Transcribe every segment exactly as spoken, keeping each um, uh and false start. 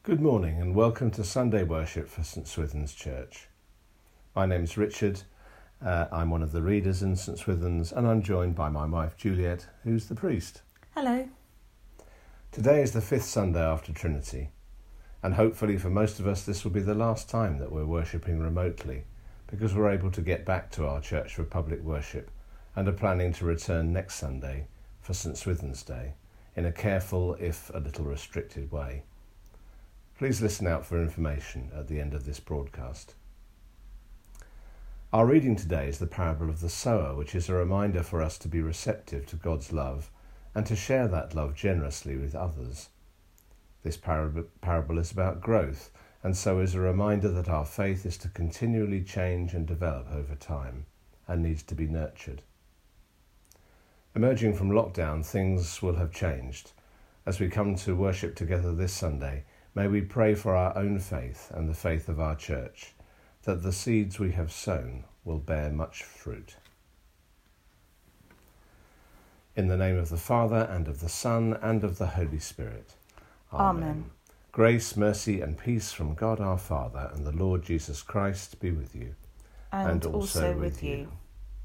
Good morning and welcome to Sunday worship for St Swithin's Church. My name's Richard, uh, I'm one of the readers in St Swithin's and I'm joined by my wife Juliet, who's the priest. Hello. Today is the fifth Sunday after Trinity, and hopefully for most of us this will be the last time that we're worshipping remotely, because we're able to get back to our church for public worship and are planning to return next Sunday for St Swithin's Day in a careful, if a little restricted way. Please listen out for information at the end of this broadcast. Our reading today is the parable of the sower, which is a reminder for us to be receptive to God's love and to share that love generously with others. This parable, parable is about growth, and so is a reminder that our faith is to continually change and develop over time and needs to be nurtured. Emerging from lockdown, things will have changed. As we come to worship together this Sunday, may we pray for our own faith and the faith of our church, that the seeds we have sown will bear much fruit. In the name of the Father, and of the Son, and of the Holy Spirit. Amen. Amen. Grace, mercy, and peace from God our Father and the Lord Jesus Christ be with you. And, and also, also with you. you.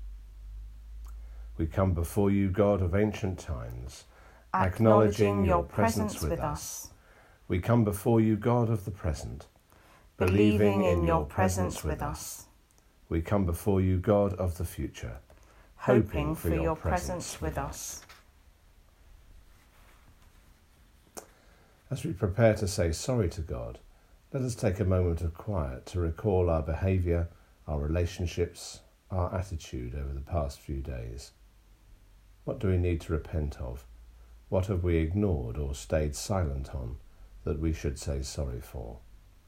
We come before you, God of ancient times, acknowledging your presence with us. We come before you, God of the present, believing in your presence with us. We come before you, God of the future, hoping for your presence with us. As we prepare to say sorry to God, let us take a moment of quiet to recall our behaviour, our relationships, our attitude over the past few days. What do we need to repent of? What have we ignored or stayed silent on that we should say sorry for?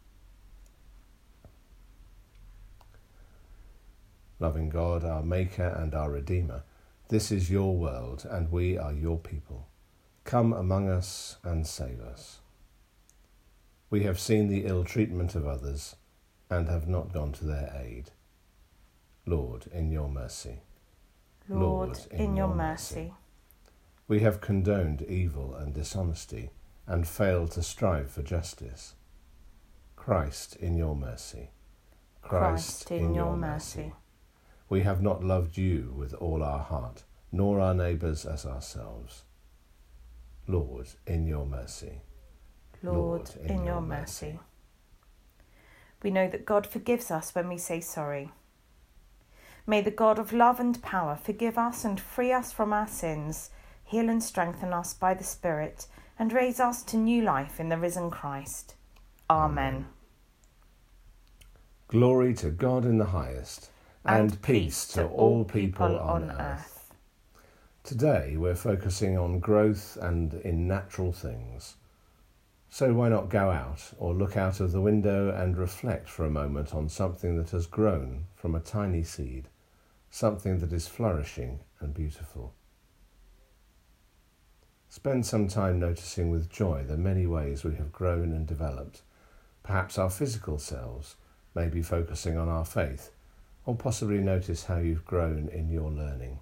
Loving God, our Maker and our Redeemer, this is your world and we are your people. Come among us and save us. We have seen the ill treatment of others and have not gone to their aid. Lord, in your mercy. Lord, Lord in, in your mercy. mercy. We have condoned evil and dishonesty and failed to strive for justice. Christ, in your mercy. Christ, Christ in, in your mercy. mercy. We have not loved you with all our heart, nor our neighbours as ourselves. Lord, in your mercy. Lord, Lord in, in your mercy. mercy. We know that God forgives us when we say sorry. May the God of love and power forgive us and free us from our sins, heal and strengthen us by the Spirit, and raise us to new life in the risen Christ. Amen. Amen. Glory to God in the highest, and, and peace to all people on earth. Today we're focusing on growth and in natural things. So why not go out or look out of the window and reflect for a moment on something that has grown from a tiny seed, something that is flourishing and beautiful. Spend some time noticing with joy the many ways we have grown and developed. Perhaps our physical selves may be focusing on our faith, or possibly notice how you've grown in your learning.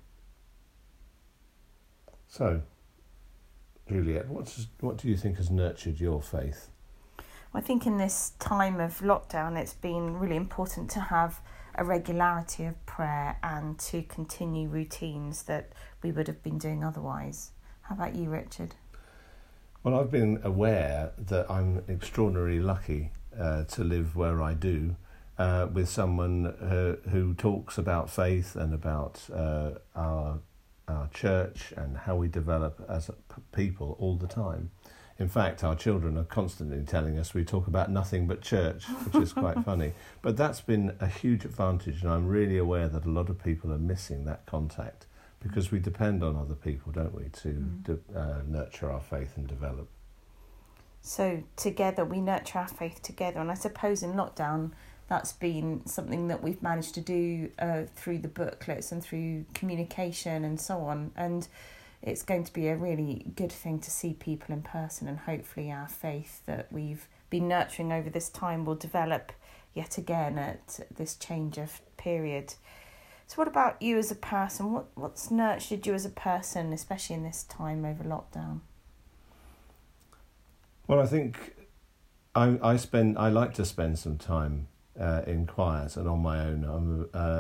So, Juliet, what's, what do you think has nurtured your faith? I think in this time of lockdown it's been really important to have a regularity of prayer and to continue routines that we would have been doing otherwise. How about you, Richard? Well, I've been aware that I'm extraordinarily lucky uh, to live where I do, uh, with someone uh, who talks about faith and about uh, our our church and how we develop as people all the time. In fact, our children are constantly telling us we talk about nothing but church, which is quite funny. But that's been a huge advantage, and I'm really aware that a lot of people are missing that contact, because we depend on other people, don't we, to mm. de- uh, nurture our faith and develop. So together, we nurture our faith together. And I suppose in lockdown, that's been something that we've managed to do uh, through the booklets and through communication and so on. And it's going to be a really good thing to see people in person, and hopefully our faith that we've been nurturing over this time will develop yet again at this change of period. So what about you as a person? What What's nurtured you as a person, especially in this time over lockdown? Well, I think I, I spend. I like to spend some time uh, in quiet and on my own. I'm, uh,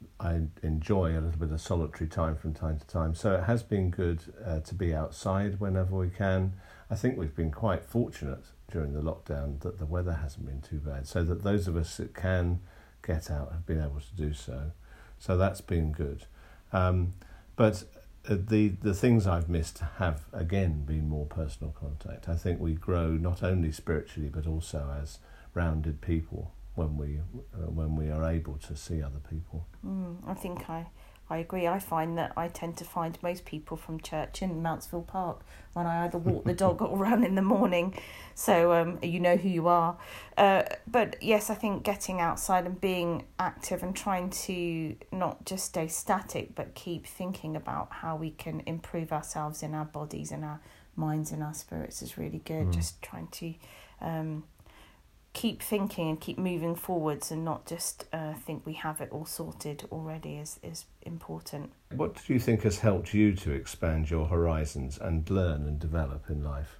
I enjoy a little bit of solitary time from time to time. So it has been good uh, to be outside whenever we can. I think we've been quite fortunate during the lockdown that the weather hasn't been too bad, so that those of us that can get out have been able to do so. So that's been good. Um, but the the things I've missed have again been more personal contact. I think we grow not only spiritually but also as rounded people when we uh, when we are able to see other people. Mm, I think I, I agree. I find that I tend to find most people from church in Mountsville Park when I either walk the dog or run in the morning. So um, you know who you are. Uh, but yes, I think getting outside and being active and trying to not just stay static, but keep thinking about how we can improve ourselves in our bodies, in our minds, in our spirits is really good. Mm. Just trying to um, keep thinking and keep moving forwards and not just uh, think we have it all sorted already is, is important. What do you think has helped you to expand your horizons and learn and develop in life?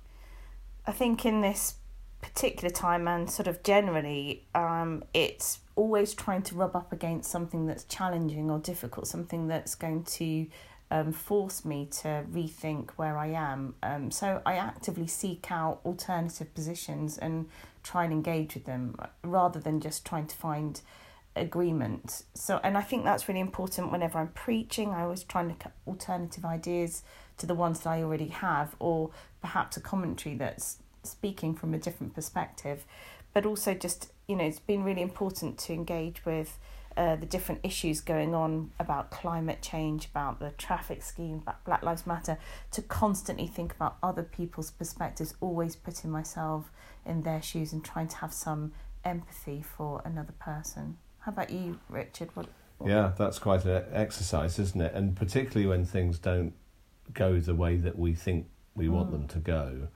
I think in this particular time and sort of generally, um, it's always trying to rub up against something that's challenging or difficult, something that's going to um, force me to rethink where I am. Um, so I actively seek out alternative positions and try and engage with them rather than just trying to find agreement. So, and I think that's really important whenever I'm preaching. I always try and look at alternative ideas to the ones that I already have, or perhaps a commentary that's speaking from a different perspective. But also just, you know, it's been really important to engage with uh, the different issues going on about climate change, about the traffic scheme, about Black Lives Matter, to constantly think about other people's perspectives, always putting myself in their shoes and trying to have some empathy for another person. How about you, Richard? What, what? Yeah, that's quite an exercise, isn't it? And particularly when things don't go the way that we think we mm. want them to go,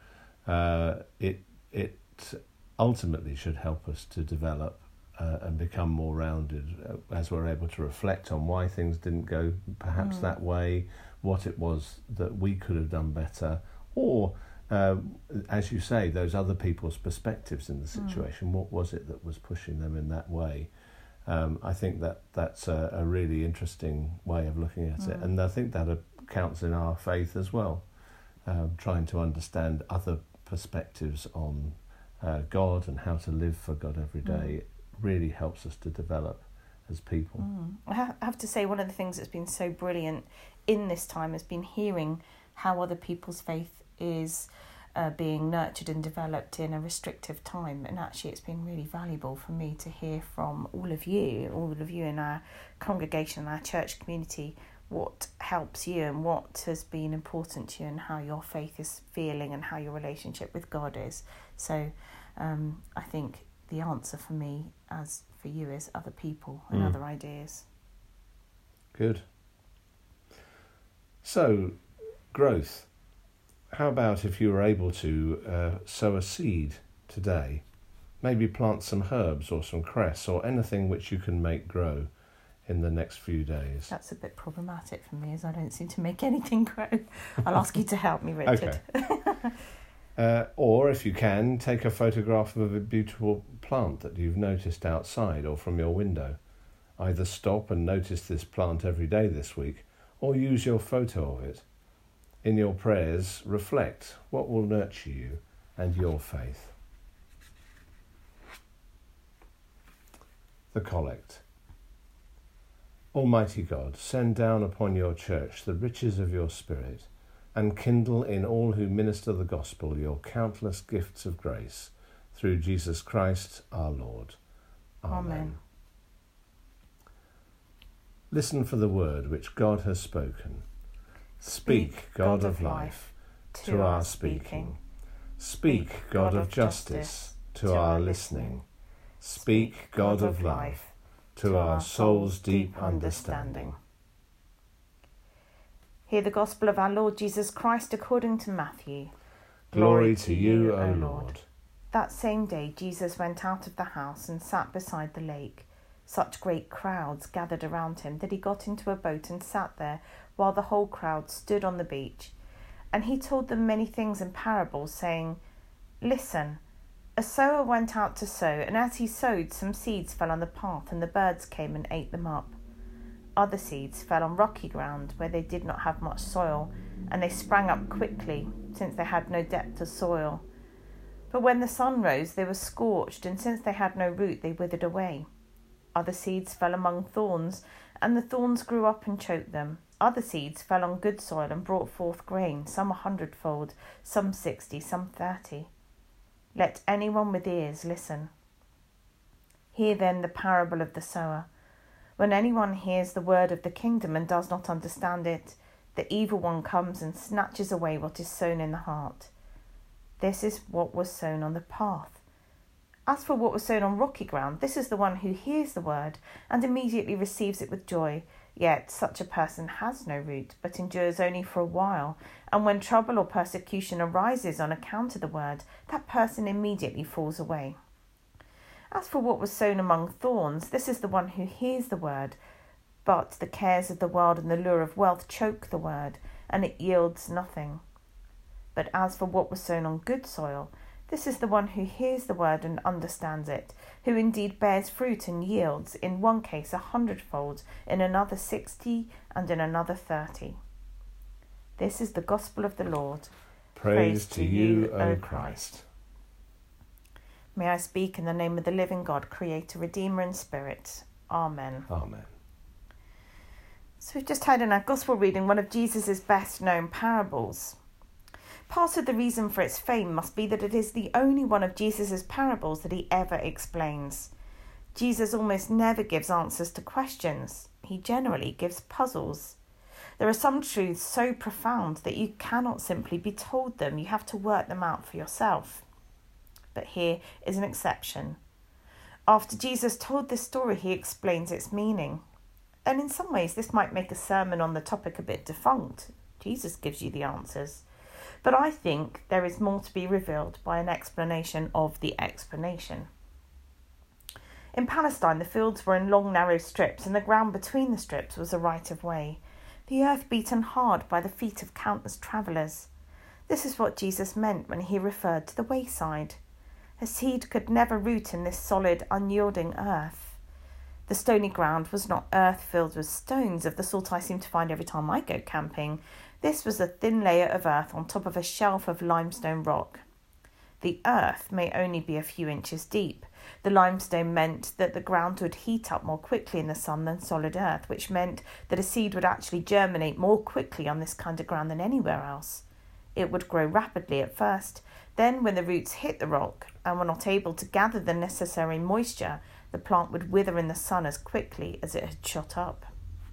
uh, it it ultimately should help us to develop uh, and become more rounded uh, as we're able to reflect on why things didn't go perhaps mm. that way, what it was that we could have done better, or uh, as you say, those other people's perspectives in the situation. Mm. What was it that was pushing them in that way? Um, I think that that's a, a really interesting way of looking at mm. it, and I think that counts in our faith as well, um, trying to understand other perspectives on uh, God and how to live for God every day. Mm. Really helps us to develop as people. Mm. I have to say, one of the things that's been so brilliant in this time has been hearing how other people's faith is uh, being nurtured and developed in a restrictive time. And actually it's been really valuable for me to hear from all of you, all of you in our congregation, our church community, what helps you and what has been important to you and how your faith is feeling and how your relationship with God is. So um, I think the answer for me, as for you, is other people and mm. other ideas. Good. So, growth. How about if you were able to uh, sow a seed today? Maybe plant some herbs or some cress or anything which you can make grow in the next few days. That's a bit problematic for me, as I don't seem to make anything grow. I'll ask you to help me, Richard. Okay. Uh, or, if you can, take a photograph of a beautiful plant that you've noticed outside or from your window. Either stop and notice this plant every day this week, or use your photo of it. In your prayers, reflect what will nurture you and your faith. The Collect. Almighty God, send down upon your church the riches of your Spirit, and kindle in all who minister the gospel your countless gifts of grace, through Jesus Christ our Lord. Amen. Amen. Listen for the word which God has spoken. Speak, Speak God, God of life, to, to our speaking. Speak, God of justice, to our listening. Speak, God of life, to our soul's deep understanding. Hear the gospel of our Lord Jesus Christ according to Matthew. Glory, Glory to you, O Lord. That same day Jesus went out of the house and sat beside the lake. Such great crowds gathered around him that he got into a boat and sat there while the whole crowd stood on the beach. And he told them many things in parables, saying, Listen, a A sower went out to sow, and as he sowed, some seeds fell on the path, and the birds came and ate them up. Other seeds fell on rocky ground, where they did not have much soil, and they sprang up quickly, since they had no depth of soil. But when the sun rose, they were scorched, and since they had no root, they withered away. Other seeds fell among thorns, and the thorns grew up and choked them. Other seeds fell on good soil and brought forth grain, some a hundredfold, some sixty, some thirty. Let anyone with ears listen. Hear then the parable of the sower. When anyone hears the word of the kingdom and does not understand it, the evil one comes and snatches away what is sown in the heart. This is what was sown on the path. As for what was sown on rocky ground, this is the one who hears the word and immediately receives it with joy. Yet such a person has no root, but endures only for a while, and when trouble or persecution arises on account of the word, that person immediately falls away. As for what was sown among thorns, this is the one who hears the word, but the cares of the world and the lure of wealth choke the word, and it yields nothing. But as for what was sown on good soil, this is the one who hears the word and understands it, who indeed bears fruit and yields, in one case a hundredfold, in another sixty, and in another thirty. This is the gospel of the Lord. Praise, Praise to you, O Christ. May I speak in the name of the living God, Creator, Redeemer and Spirit. Amen. Amen. So we've just heard in our gospel reading one of Jesus' best known parables. Part of the reason for its fame must be that it is the only one of Jesus' parables that he ever explains. Jesus almost never gives answers to questions. He generally gives puzzles. There are some truths so profound that you cannot simply be told them. You have to work them out for yourself. But here is an exception. After Jesus told this story, he explains its meaning. And in some ways, this might make a sermon on the topic a bit defunct. Jesus gives you the answers. But I think there is more to be revealed by an explanation of the explanation. In Palestine, the fields were in long, narrow strips, and the ground between the strips was a right of way, the earth beaten hard by the feet of countless travellers. This is what Jesus meant when he referred to the wayside. A seed could never root in this solid, unyielding earth. The stony ground was not earth filled with stones of the sort I seem to find every time I go camping. This was a thin layer of earth on top of a shelf of limestone rock. The earth may only be a few inches deep. The limestone meant that the ground would heat up more quickly in the sun than solid earth, which meant that a seed would actually germinate more quickly on this kind of ground than anywhere else. It would grow rapidly at first. Then, when the roots hit the rock and were not able to gather the necessary moisture, the plant would wither in the sun as quickly as it had shot up.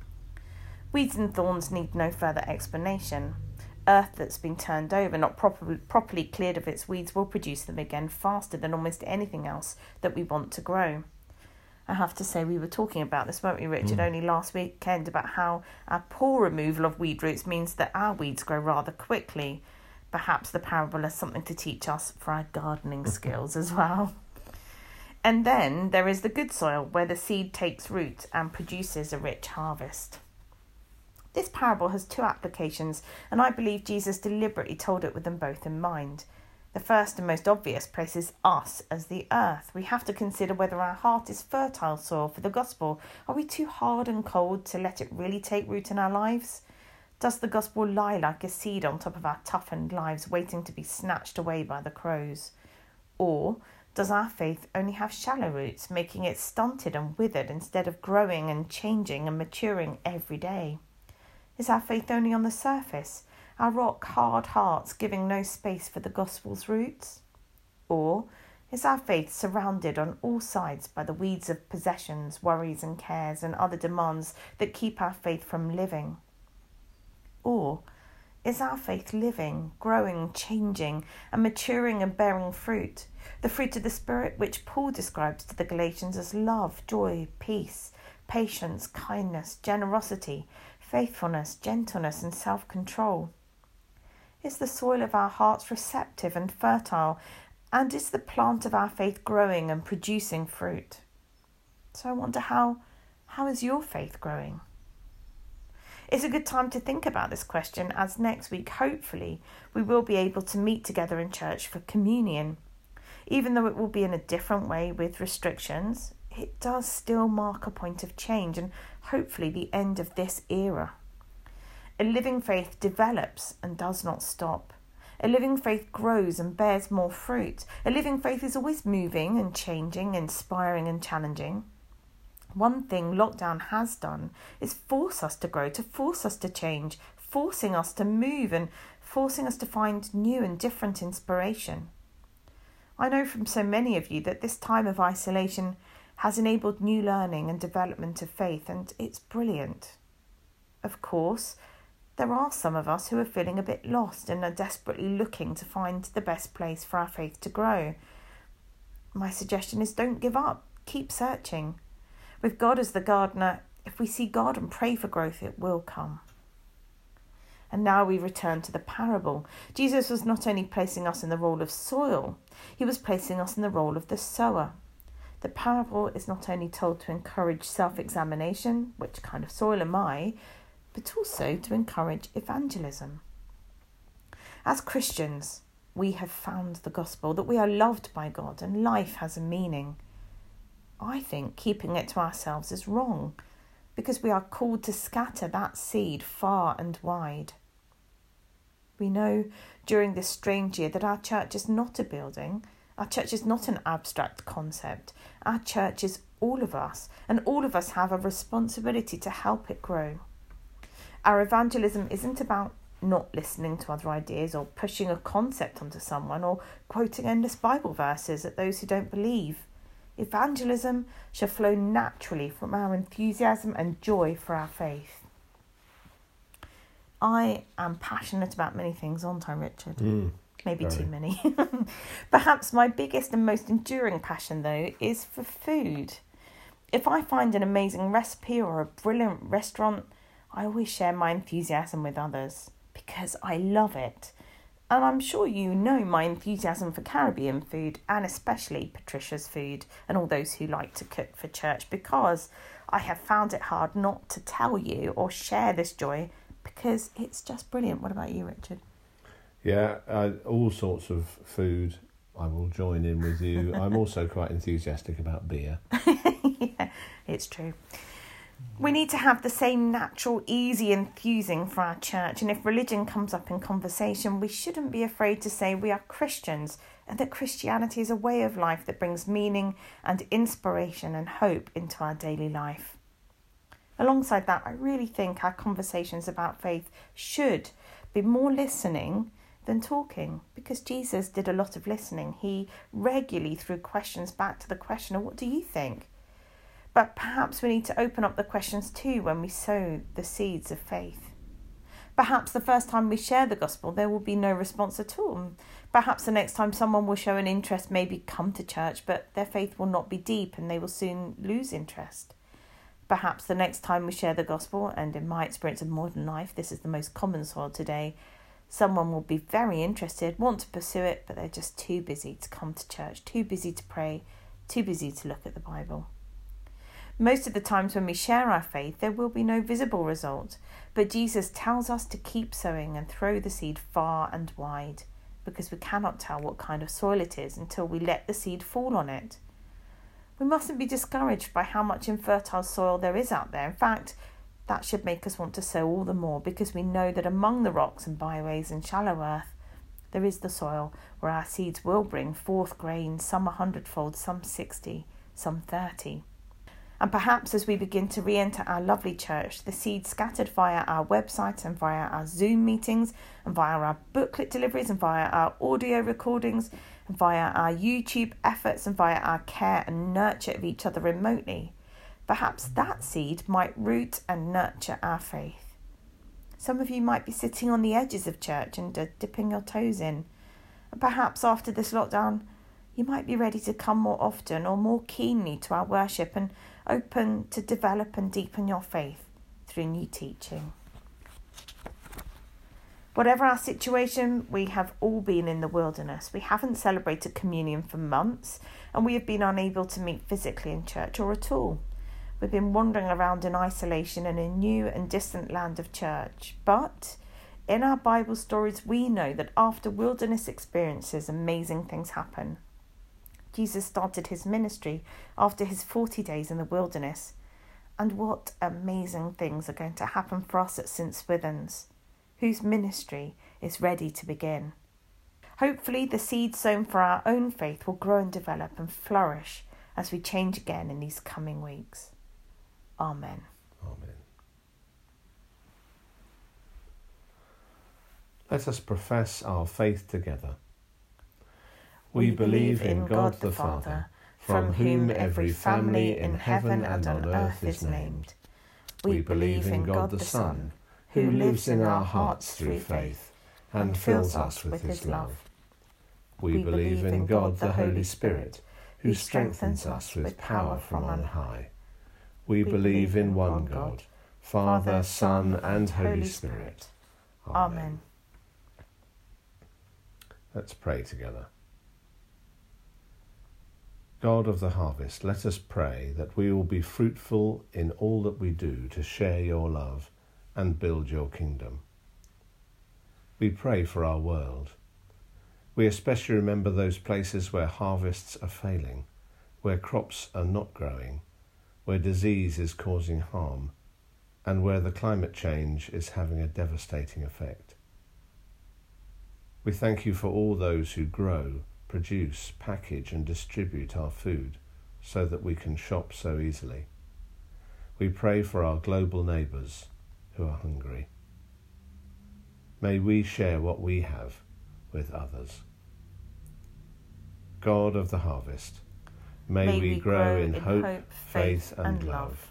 Weeds and thorns need no further explanation. Earth that's been turned over, not properly, properly cleared of its weeds, will produce them again faster than almost anything else that we want to grow. I have to say, we were talking about this, weren't we, Richard, mm. only last weekend, about how our poor removal of weed roots means that our weeds grow rather quickly. Perhaps the parable has something to teach us for our gardening skills as well. And then there is the good soil, where the seed takes root and produces a rich harvest. This parable has two applications, and I believe Jesus deliberately told it with them both in mind. The first and most obvious places us as the earth. We have to consider whether our heart is fertile soil for the gospel. Are we too hard and cold to let it really take root in our lives? Does the gospel lie like a seed on top of our toughened lives, waiting to be snatched away by the crows? Or does our faith only have shallow roots, making it stunted and withered instead of growing and changing and maturing every day? Is our faith only on the surface, our rock-hard hearts giving no space for the gospel's roots? Or is our faith surrounded on all sides by the weeds of possessions, worries and cares and other demands that keep our faith from living? Or is our faith living, growing, changing and maturing and bearing fruit, the fruit of the Spirit which Paul describes to the Galatians as love, joy, peace, patience, kindness, generosity, faithfulness, gentleness and self-control? Is the soil of our hearts receptive and fertile, and is the plant of our faith growing and producing fruit? So I wonder, how, how is your faith growing? It's a good time to think about this question, as next week, hopefully, we will be able to meet together in church for communion. Even though it will be in a different way with restrictions, it does still mark a point of change and hopefully the end of this era. A living faith develops and does not stop. A living faith grows and bears more fruit. A living faith is always moving and changing, inspiring and challenging. One thing lockdown has done is force us to grow, to force us to change, forcing us to move and forcing us to find new and different inspiration. I know from so many of you that this time of isolation has enabled new learning and development of faith, and it's brilliant. Of course, there are some of us who are feeling a bit lost and are desperately looking to find the best place for our faith to grow. My suggestion is don't give up. Keep searching. With God as the gardener, if we see God and pray for growth, it will come. And now we return to the parable. Jesus was not only placing us in the role of soil, he was placing us in the role of the sower. The parable is not only told to encourage self-examination, which kind of soil am I, but also to encourage evangelism. As Christians, we have found the gospel, that we are loved by God and life has a meaning. I think keeping it to ourselves is wrong, because we are called to scatter that seed far and wide. We know during this strange year that our church is not a building, our church is not an abstract concept. Our church is all of us, and all of us have a responsibility to help it grow. Our evangelism isn't about not listening to other ideas or pushing a concept onto someone or quoting endless Bible verses at those who don't believe. Evangelism shall flow naturally from our enthusiasm and joy for our faith. I am passionate about many things, aren't I, Richard? Mm, Maybe very. too many. Perhaps my biggest and most enduring passion, though, is for food. If I find an amazing recipe or a brilliant restaurant, I always share my enthusiasm with others because I love it. And I'm sure you know my enthusiasm for Caribbean food, and especially Patricia's food and all those who like to cook for church, because I have found it hard not to tell you or share this joy because it's just brilliant. What about you, Richard? Yeah, uh, all sorts of food. I will join in with you. I'm also quite enthusiastic about beer. Yeah, it's true. We need to have the same natural, easy enthusing for our church. And if religion comes up in conversation, we shouldn't be afraid to say we are Christians and that Christianity is a way of life that brings meaning and inspiration and hope into our daily life. Alongside that, I really think our conversations about faith should be more listening than talking, because Jesus did a lot of listening. He regularly threw questions back to the questioner, what do you think? But perhaps we need to open up the questions too when we sow the seeds of faith. Perhaps the first time we share the gospel, there will be no response at all. Perhaps the next time someone will show an interest, maybe come to church, but their faith will not be deep and they will soon lose interest. Perhaps the next time we share the gospel, and in my experience of modern life, this is the most common soil today, someone will be very interested, want to pursue it, but they're just too busy to come to church, too busy to pray, too busy to look at the Bible. Most of the times when we share our faith, there will be no visible result, but Jesus tells us to keep sowing and throw the seed far and wide, because we cannot tell what kind of soil it is until we let the seed fall on it. We mustn't be discouraged by how much infertile soil there is out there. In fact, that should make us want to sow all the more, because we know that among the rocks and byways and shallow earth, there is the soil where our seeds will bring forth grain, some a hundredfold, some sixty, some thirty. And perhaps as we begin to re-enter our lovely church, the seeds scattered via our website and via our Zoom meetings and via our booklet deliveries and via our audio recordings and via our YouTube efforts and via our care and nurture of each other remotely, perhaps that seed might root and nurture our faith. Some of you might be sitting on the edges of church and uh, dipping your toes in. And perhaps after this lockdown, you might be ready to come more often or more keenly to our worship and open to develop and deepen your faith through new teaching. Whatever our situation, we have all been in the wilderness. We haven't celebrated communion for months, and we have been unable to meet physically in church or at all. We've been wandering around in isolation in a new and distant land of church. But in our Bible stories, we know that after wilderness experiences, amazing things happen. Jesus started his ministry after his forty days in the wilderness. And what amazing things are going to happen for us at Saint Swithin's, whose ministry is ready to begin. Hopefully the seed sown for our own faith will grow and develop and flourish as we change again in these coming weeks. Amen. Amen. Let us profess our faith together. We, we believe in God the Father, from whom every family in heaven and on earth is named. We believe in God the Son, who lives in our hearts through faith and fills us with his love. We believe in God the Holy Spirit, who strengthens us with power from on high. We believe in one God, Father, Son, and Holy Spirit. Amen. Let's pray together. God of the harvest, let us pray that we will be fruitful in all that we do to share your love and build your kingdom. We pray for our world. We especially remember those places where harvests are failing, where crops are not growing, where disease is causing harm, and where the climate change is having a devastating effect. We thank you for all those who grow, produce, package and distribute our food so that we can shop so easily. We pray for our global neighbours who are hungry. May we share what we have with others. God of the harvest, may, may we, we grow in, in hope, hope, faith and, and love. love.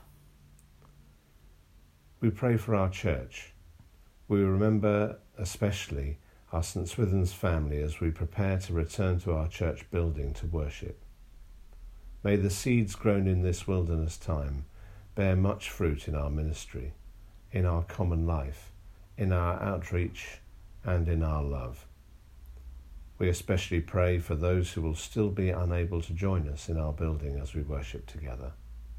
We pray for our church. We remember especially our Saint Swithin's family as we prepare to return to our church building to worship. May the seeds grown in this wilderness time bear much fruit in our ministry, in our common life, in our outreach, and in our love. We especially pray for those who will still be unable to join us in our building as we worship together.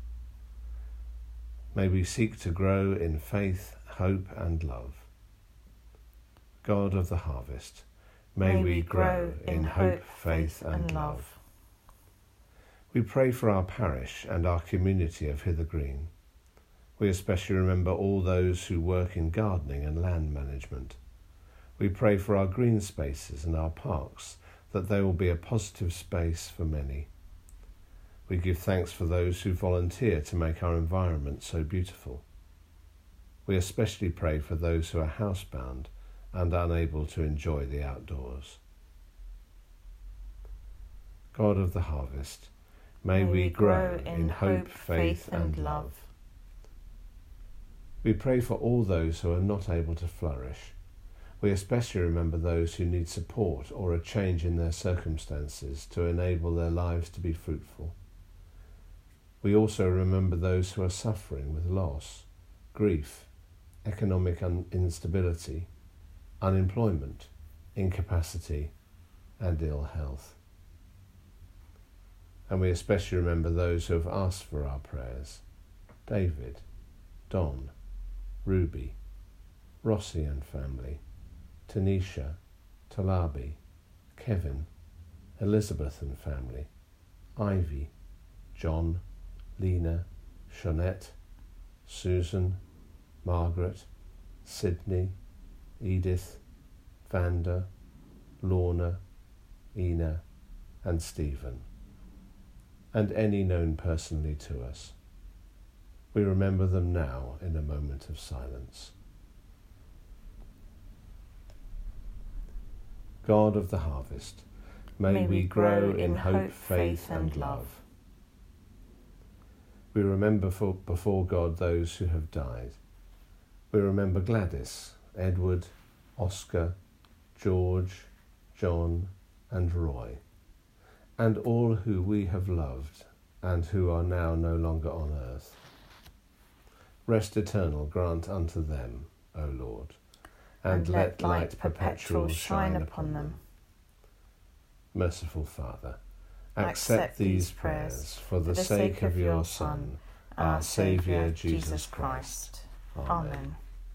May we seek to grow in faith, hope, and love. God of the harvest, may, may we grow in hope, faith, and love. We pray for our parish and our community of Hither Green. We especially remember all those who work in gardening and land management. We pray for our green spaces and our parks, that they will be a positive space for many. We give thanks for those who volunteer to make our environment so beautiful. We especially pray for those who are housebound and unable to enjoy the outdoors. God of the harvest, may, may we grow in, in hope, faith, and love. We pray for all those who are not able to flourish. We especially remember those who need support or a change in their circumstances to enable their lives to be fruitful. We also remember those who are suffering with loss, grief, economic un- instability, unemployment, incapacity, and ill health. And we especially remember those who have asked for our prayers: David, Don, Ruby, Rossi and family, Tanisha, Talabi, Kevin, Elizabeth and family, Ivy, John, Lena, Shonette, Susan, Margaret, Sydney, Edith, Vanda, Lorna, Ina, and Stephen, and any known personally to us. We remember them now in a moment of silence. God of the harvest, may, may we grow in hope, faith, and love. We remember for, before God those who have died. We remember Gladys, Edward, Oscar, George, John, and Roy, and all who we have loved and who are now no longer on earth. Rest eternal grant unto them, O Lord, and, and let light perpetual shine upon them. Merciful Father, accept these prayers for the sake of your Son, our Saviour Jesus Christ. Amen.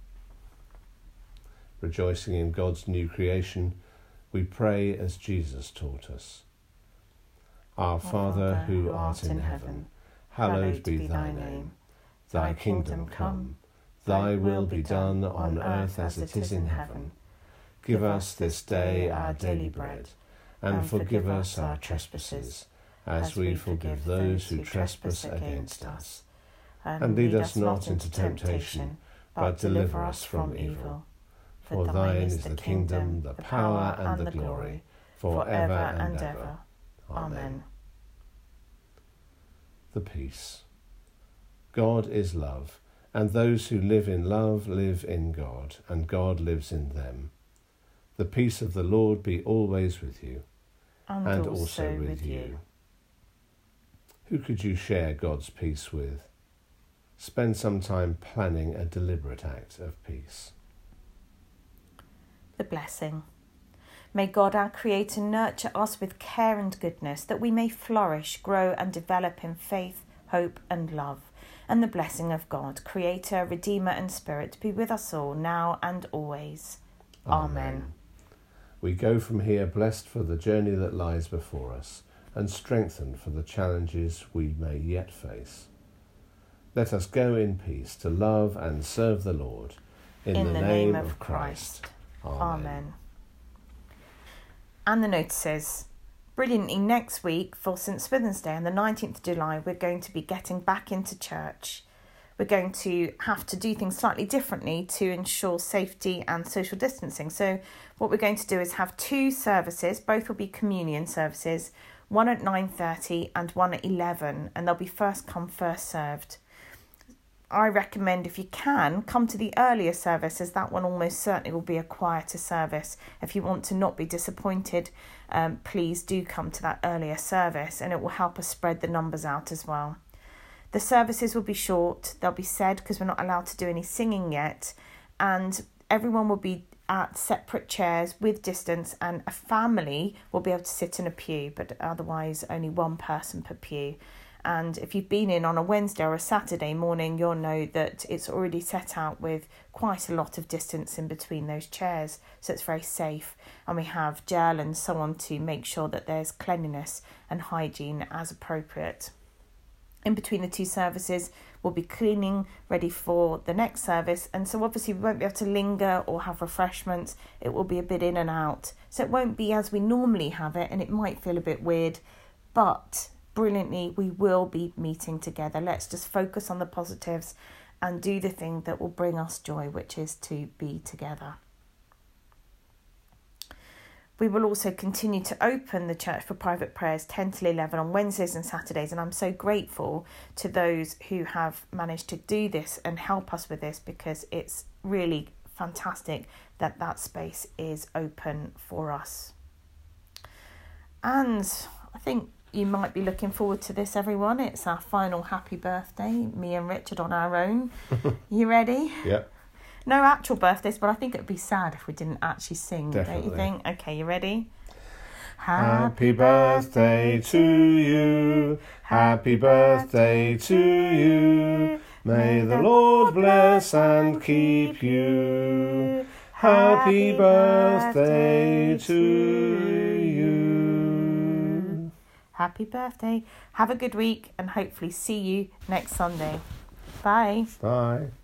Rejoicing in God's new creation, we pray as Jesus taught us. Our Father, who art in heaven, hallowed be thy name. Thy kingdom come, thy will be done on earth as it is in heaven. Give us this day our daily bread, and forgive us our trespasses, as we forgive those who trespass against us. And lead us not into temptation, but deliver us from evil. For thine is the kingdom, the power, and the glory, for ever and ever. Amen. The peace. God is love, and those who live in love live in God, and God lives in them. The peace of the Lord be always with you, And, and also, also with, with you. you. Who could you share God's peace with? Spend some time planning a deliberate act of peace. The blessing. May God, our Creator, nurture us with care and goodness, that we may flourish, grow and develop in faith, hope and love. And the blessing of God, Creator, Redeemer and Spirit, be with us all, now and always. Amen. Amen. We go from here blessed for the journey that lies before us, and strengthened for the challenges we may yet face. Let us go in peace to love and serve the Lord. In, In the, the name, name of of Christ. Christ. Amen. Amen. And the notices. Brilliantly, next week for St Swithin's Day on the nineteenth of July, we're going to be getting back into church. We're going to have to do things slightly differently to ensure safety and social distancing. So what we're going to do is have two services. Both will be communion services, one at nine thirty and one at eleven, and they'll be first come, first served. I recommend, if you can, come to the earlier service, as that one almost certainly will be a quieter service. If you want to not be disappointed, um, please do come to that earlier service, and it will help us spread the numbers out as well. The services will be short, they'll be said, because we're not allowed to do any singing yet, and everyone will be at separate chairs with distance, and a family will be able to sit in a pew, but otherwise only one person per pew. And if you've been in on a Wednesday or a Saturday morning, you'll know that it's already set out with quite a lot of distance in between those chairs. So it's very safe. And we have gel and so on to make sure that there's cleanliness and hygiene as appropriate. In between the two services, we'll be cleaning, ready for the next service. And so obviously we won't be able to linger or have refreshments. It will be a bit in and out. So it won't be as we normally have it, and it might feel a bit weird, but brilliantly, we will be meeting together. Let's just focus on the positives and do the thing that will bring us joy, which is to be together. We will also continue to open the church for private prayers ten till eleven on Wednesdays and Saturdays, and I'm so grateful to those who have managed to do this and help us with this, because it's really fantastic that that space is open for us. And I think you might be looking forward to this, everyone. It's our final happy birthday, me and Richard on our own. You ready? Yeah. No actual birthdays, but I think it would be sad if we didn't actually sing, Definitely. don't you think? Okay, you ready? Happy birthday to you. Happy birthday to you. May the Lord bless and keep you. Happy birthday to you. Happy birthday. Have a good week, and hopefully see you next Sunday. Bye. Bye.